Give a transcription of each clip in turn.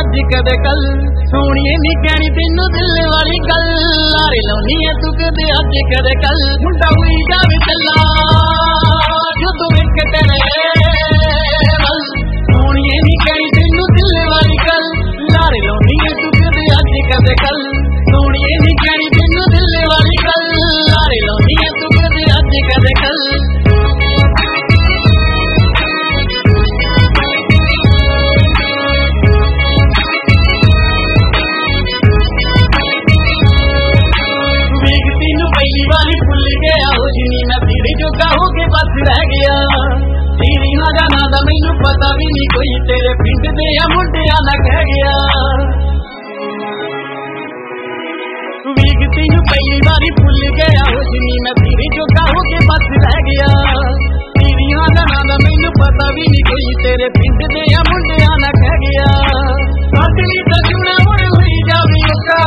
अज कदे कल सोनिए नी कहनी तेनू दिल वाली गल लारे लाउनी है तू कदे अज कदे कल मुंडा हुई जावे चला जदों वेख तेरे वल सोनिए नी कहनी तेनू दिल वाली गल लारे लाउनी है तू कदे अज कदे कल सोनिए नी कहनी तेनू दिल वाली गल लारे लाउनी है तू कदे अज कदे कल बस रह गया तेरी ना जाना दा मैनू पता भी नहीं कोई तेरे पिंड दे मुंडिया ना कह गया वीग तेनू पहली बारी भुल गया उसनी मैं तेरे जोगा हो के बस रह गया तेरी ना जाना दा मैनू पता भी नहीं कोई तेरे पिंड दे मुंडिया ना कह गया काटली दा जुड़ा मुड़ हुई जावे ओका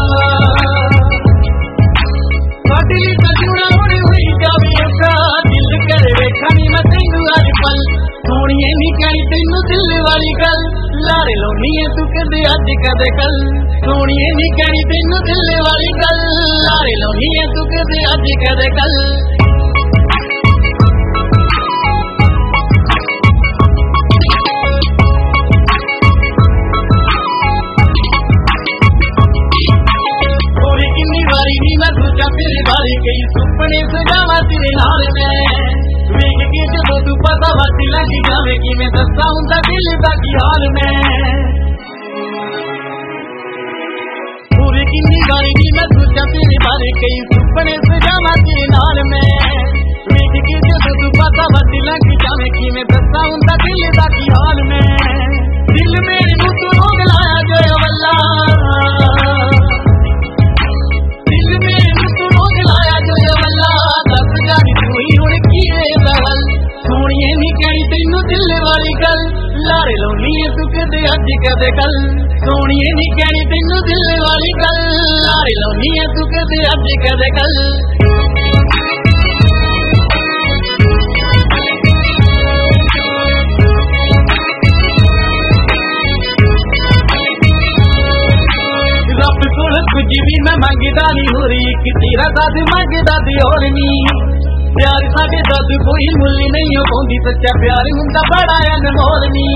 काटली दा जुड़ा मुड़ हुई जावे ओका वेखानी मैं तेनू अज पल सोनिए नी कहनी तेनू दिल वाली गल लारे लाउनी है तू कदे अज कदे कल सोनिए नी कहनी तेनू दिल वाली गल लारे लाउनी है तू कदे अज कदे कल होरी किन्नी वारी नी मैं सोचा तेरे बारे कई सुपने सजावा तेरे नाल वेख के जदों तू पता वट लग जावे कि मैं दस्सां हुंदा दिल दा की हाल मैं पूरी किन्नी बारी नी मैं सोचा तेरे बारे कई सुपने सजावा तेरे नाल मैं वेख के जदों तू पता वट लग जावे कि मैं दस्सां हुंदा दिल दा की हाल मैं दिल मेरे नूं तू रोग लाया जो वल्ला दिल मेरे नूं तू रोग लाया जो वल्ला दस जानी तू ही हुण की सोनिए नी कहनी तेनू दिल वाली गल लारे लाउनी है तू कदे अज कदे कल सोनिए नी कहनी तेनू दिल वाली गल लारे लाउनी है तू कदे अज कदे कल रब कोल कुछ भी मैं मंगदा नहीं हो रही कि तेरा साथ मंगदा दी होर नी प्यार साडे दस कोई मुल नहीं पाउंदी सच्चा प्यार हुंदा बड़ा अनमोल नी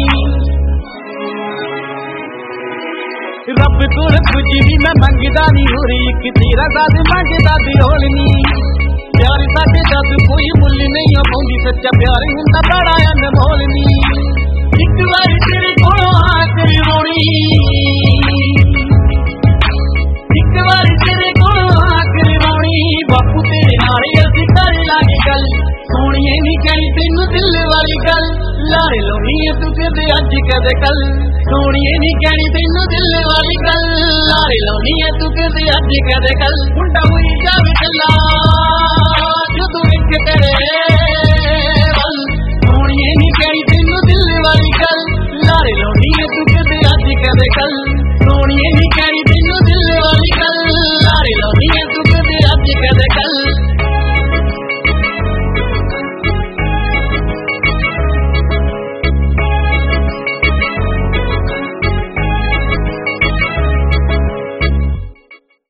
रब कोल कुछ भी मैं मंगदा नहीं हो रही कि तेरा साथ मंगदा दी होल नी प्यार साडे दस कोई मुल नहीं पाउंदी सच्चा प्यार हुंदा बड़ा अनमोल नी एक बार तेरे कोलों आकर रोनी एक बार तेरे कोलों आकर रोनी बापू तेरे नाल असीं कर लागे गल सोनिए नी कहनी तेनू दिल वाली गल लारे लाउनी है तू कदे अज कदे कल सोनिए नी कहनी तेनू दिल वाली गल लारे लाउनी है तू कदे अज कदे कल मुंडा हुई जावे चला जदों वेख तेरे